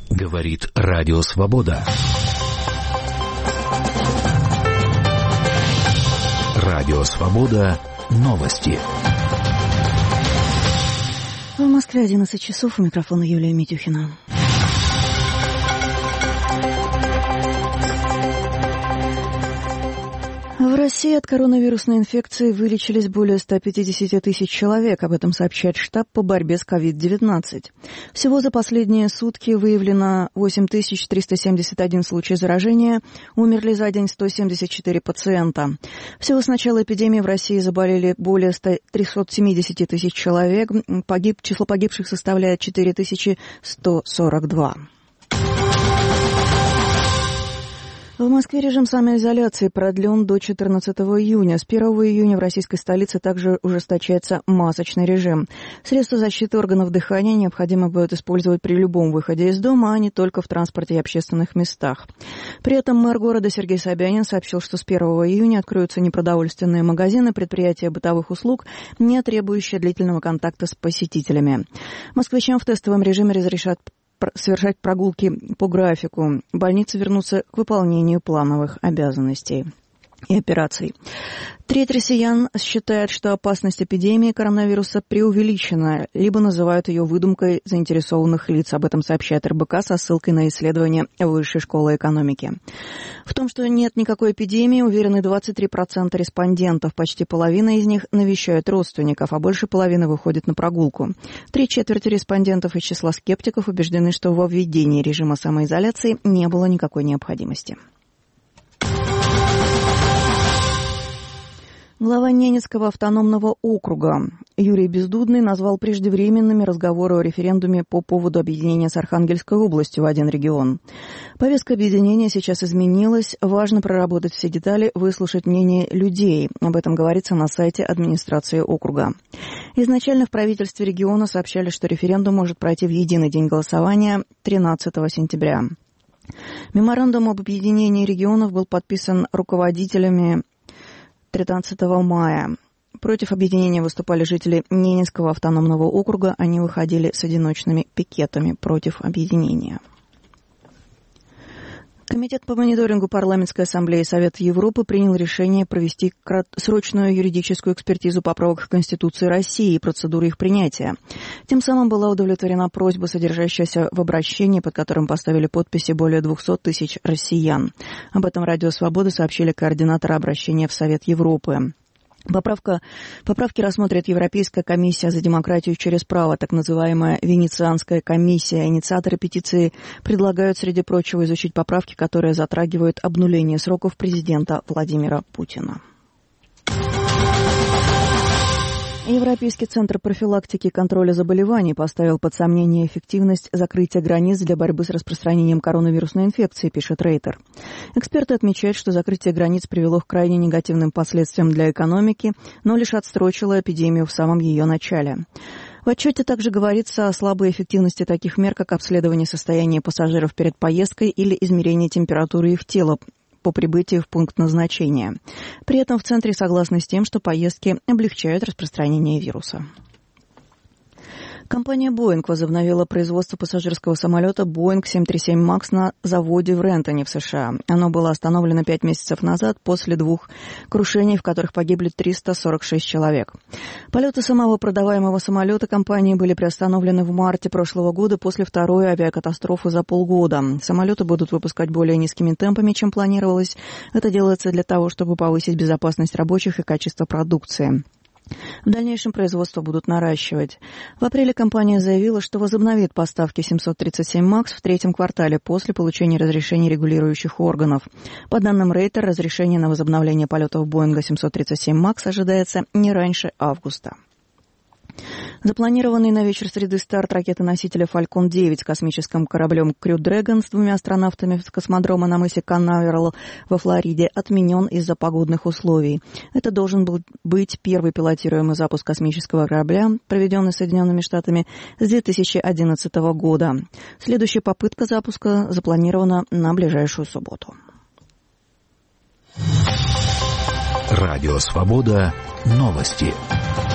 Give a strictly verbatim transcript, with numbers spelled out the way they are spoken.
Говорит Радио Свобода. Радио Свобода. Новости. В Москве одиннадцать часов. У микрофона Юлия Митюхина. В России от коронавирусной инфекции вылечились более ста пятидесяти тысяч человек. Об этом сообщает штаб по борьбе с ковид девятнадцать. Всего за последние сутки выявлено восемь тысяч триста семьдесят один случай заражения. Умерли за день сто семьдесят четыре пациента. Всего с начала эпидемии в России заболели более трёхсот семидесяти тысяч человек. Погиб, число погибших составляет четыре тысячи сто сорок два. В Москве режим самоизоляции продлен до четырнадцатого июня. С первого июня в российской столице также ужесточается масочный режим. Средства защиты органов дыхания необходимо будет использовать при любом выходе из дома, а не только в транспорте и общественных местах. При этом мэр города Сергей Собянин сообщил, что с первого июня откроются непродовольственные магазины, предприятия бытовых услуг, не требующие длительного контакта с посетителями. Москвичам в тестовом режиме разрешат совершать прогулки по графику. Больницы вернутся к выполнению плановых обязанностей и операций. Треть россиян считает, что опасность эпидемии коронавируса преувеличена, либо называют ее выдумкой заинтересованных лиц. Об этом сообщает эр бэ ка со ссылкой на исследование Высшей школы экономики. В том, что нет никакой эпидемии, уверены двадцать три процента респондентов. Почти половина из них навещают родственников, а больше половины выходит на прогулку. Три четверти респондентов из числа скептиков убеждены, что во введении режима самоизоляции не было никакой необходимости. Глава Ненецкого автономного округа Юрий Бездудный назвал преждевременными разговоры о референдуме по поводу объединения с Архангельской областью в один регион. Повестка объединения сейчас изменилась. Важно проработать все детали, выслушать мнение людей. Об этом говорится на сайте администрации округа. Изначально в правительстве региона сообщали, что референдум может пройти в единый день голосования тринадцатого сентября. Меморандум об объединении регионов был подписан руководителями тринадцатого мая. Против объединения выступали жители Ненецкого автономного округа. Они выходили с одиночными пикетами против объединения. Комитет по мониторингу Парламентской ассамблеи Совета Европы принял решение провести срочную юридическую экспертизу поправок в Конституции России и процедуры их принятия. Тем самым была удовлетворена просьба, содержащаяся в обращении, под которым поставили подписи более двухсот тысяч россиян. Об этом Радио Свобода сообщили координаторы обращения в Совет Европы. Поправка, поправки рассмотрит Европейская комиссия за демократию через право, так называемая Венецианская комиссия. Инициаторы петиции предлагают, среди прочего, изучить поправки, которые затрагивают обнуление сроков президента Владимира Путина. Европейский центр профилактики и контроля заболеваний поставил под сомнение эффективность закрытия границ для борьбы с распространением коронавирусной инфекции, пишет Рейтер. Эксперты отмечают, что закрытие границ привело к крайне негативным последствиям для экономики, но лишь отсрочило эпидемию в самом ее начале. В отчете также говорится о слабой эффективности таких мер, как обследование состояния пассажиров перед поездкой или измерение температуры их тела по прибытии в пункт назначения. При этом в центре согласны с тем, что поездки облегчают распространение вируса. Компания Boeing возобновила производство пассажирского самолета Boeing семь три семь макс на заводе в Рентоне в США. Оно было остановлено пять месяцев назад после двух крушений, в которых погибли триста сорок шесть человек. Полеты самого продаваемого самолета компании были приостановлены в марте прошлого года после второй авиакатастрофы за полгода. Самолеты будут выпускать более низкими темпами, чем планировалось. Это делается для того, чтобы повысить безопасность рабочих и качество продукции. В дальнейшем производство будут наращивать. В апреле компания заявила, что возобновит поставки семьсот тридцать семь макс в третьем квартале после получения разрешений регулирующих органов. По данным Рейтер, разрешение на возобновление полетов Боинга семьсот тридцать семь макс ожидается не раньше августа. Запланированный на вечер среды старт ракеты-носителя «Фалькон девять» с космическим кораблем «Крю Дрэгон» с двумя астронавтами с космодрома на мысе Канаверал во Флориде отменен из-за погодных условий. Это должен был быть первый пилотируемый запуск космического корабля, проведенный Соединенными Штатами с две тысячи одиннадцатого года. Следующая попытка запуска запланирована на ближайшую субботу. Радио Свобода. Новости.